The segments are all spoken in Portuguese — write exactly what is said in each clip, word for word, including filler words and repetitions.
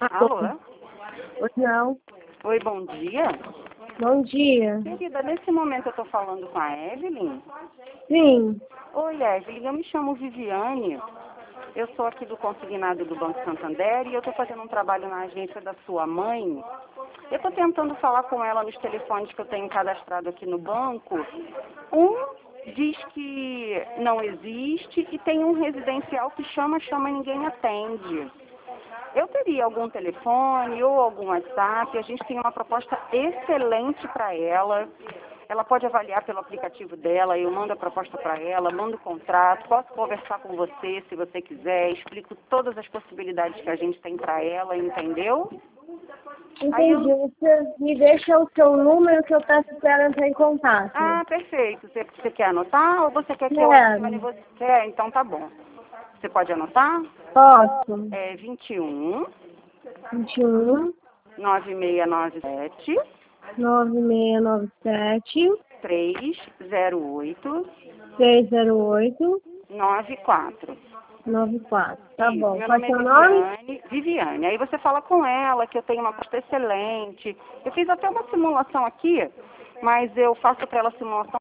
Alô? Oi, não. Oi, bom dia. Bom dia. Querida, nesse momento eu estou falando com a Evelyn. Sim. Oi, Evelyn, eu me chamo Viviane. Eu sou aqui do consignado do Banco Santander e eu estou fazendo um trabalho na agência da sua mãe. Eu estou tentando falar com ela nos telefones que eu tenho cadastrado aqui no banco. Um diz que não existe e tem um residencial que chama, chama e ninguém atende. Eu teria algum telefone ou algum WhatsApp, a gente tem uma proposta excelente para ela. Ela pode avaliar pelo aplicativo dela, eu mando a proposta para ela, mando o contrato, posso conversar com você se você quiser, explico todas as possibilidades que a gente tem para ela, entendeu? Entendi. Eu... Você me deixa o seu número que eu peço para ela entrar em contato. Ah, perfeito. Você, você quer anotar ou você quer que eu Quero. adicione você? Quer? Então tá bom. Você pode anotar? Posso. É vinte e um, vinte e um, nove seis nove sete, nove seis nove sete, três zero oito, três zero oito, nove quatro. nove quatro. Tá Isso, bom. meu Qual é nome é seu nome? Viviane. Viviane. Aí você fala com ela que eu tenho uma proposta excelente. Eu fiz até uma simulação aqui, mas eu faço para ela a simulação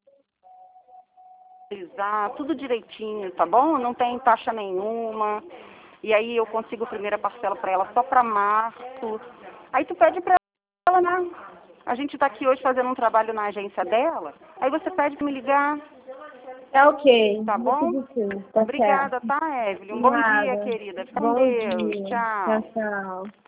tudo direitinho, tá bom? Não tem taxa nenhuma. E aí eu consigo a primeira parcela para ela só para março. Aí tu pede para ela, né? A gente está aqui hoje fazendo um trabalho na agência dela. Aí você pede para me ligar. Tá ok. Tá Vou bom? pedir sim. Tá Obrigada, certo. tá, Evelyn? Um bom dia, Nada. querida. Fica com Bom Deus. dia. Tchau, Tchau. tchau.